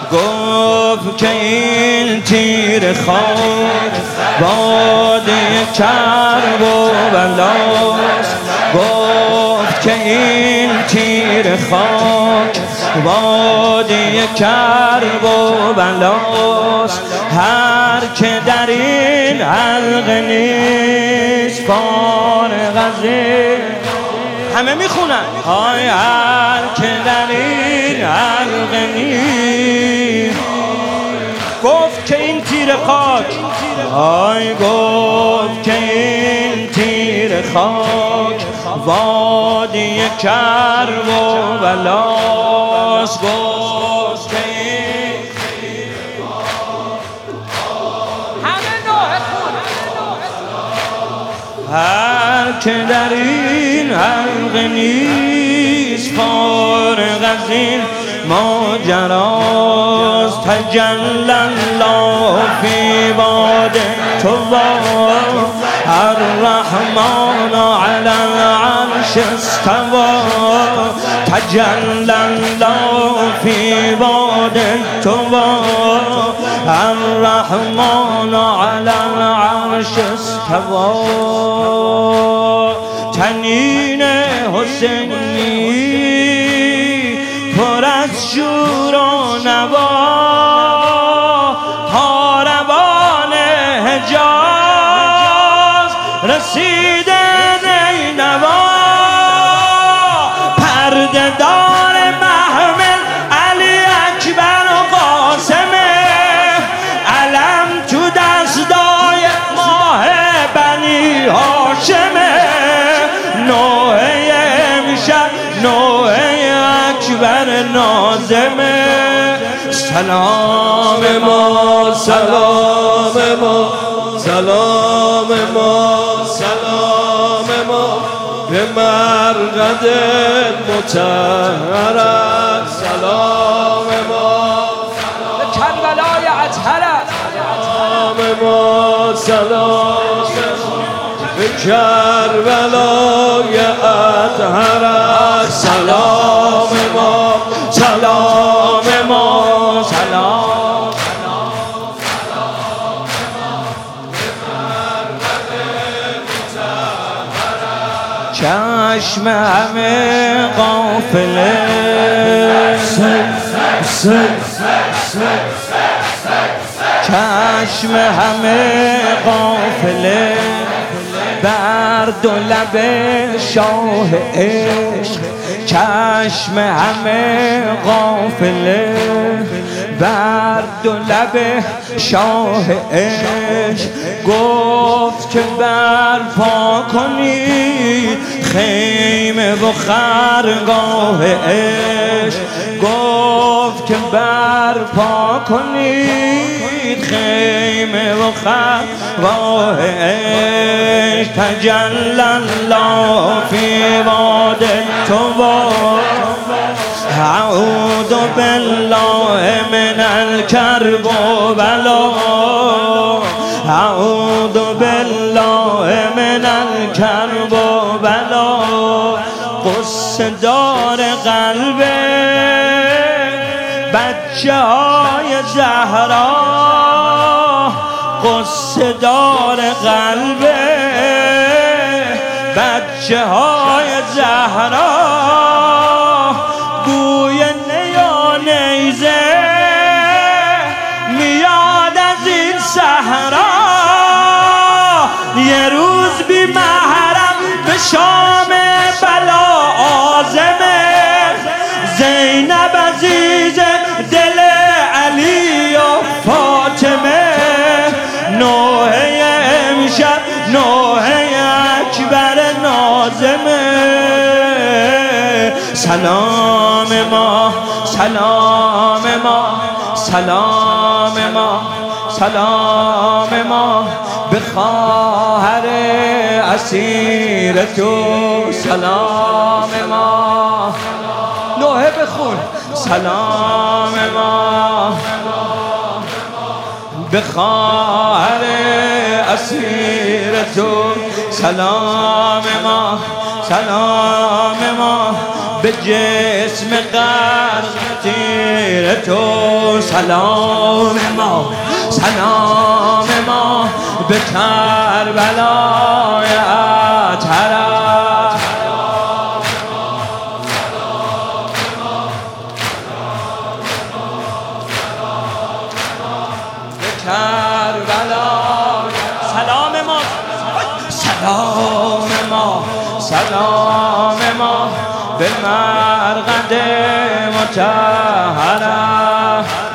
گفت که این تیر خاک باده کرب و بلاست. گفت که این تیر خاک باده کرب و بلاست. هر که در این حلقه نیست فارغ از این، همه میخونن های، هر که در این حلقه نیست. گفت که این تیر خاک، های گفت که این تیر خاک وادی کرب و بلاست. گفت که این هر که در این حلقه نیست فارغ از این ماجراست. تجلی الله فی باد تو الرحمن علی العرش استوى. تجلی الله فی باد تو الرحمن علی العرش استوى. تنین حسینی پر از شور و نوا، کاروان حجاز رسیده نینوا. پرده دار محمل علی اکبر و قاسمه، علم تو دستای ماه بنی هاشمه. نوح امشب نوح اکبر نازمه. سلام ما سلام ما سلام ما سلام ما به مرقد مطهرت. سلام ما به کربلای اطهرت. سلام ما سلام به کربلای اطهرت. سلام ما سلام ما سلام چشم همه قافله چشم همه قافله بر دو لب شاه عشق. چشم همه قافله بر دو لب شاه عشق. گفت که برپا کنی خیمه و خرگاه عشق. گفت که برپا کنید خیمه و خرگاه عشق. تجلی الله فی واد تو اعوذ بالله من الکرب و بلا. اعوذ بالله من الکرب و بلا. قصه دار قلب بچه های زهرا، قصه دار قلب بچه های زهرا. بوی نیا نیزه میاد از این صحرا. یه روز بی محرم به شام بلا عازمه. زینب عزیز دل علی و فاطمه. نوح امشب نوح اکبر نازمه. سلام ما سلام ما سلام ما سلام ما به خواهر اسیر تو. سلام ما نوحه بخون. سلام ما به خواهر اسیر تو. سلام ما سلام ما به جسم غرق تیر تو. سلام ما به کربلای اطهرت. به کربلا سلام ما به مرقد مطهره.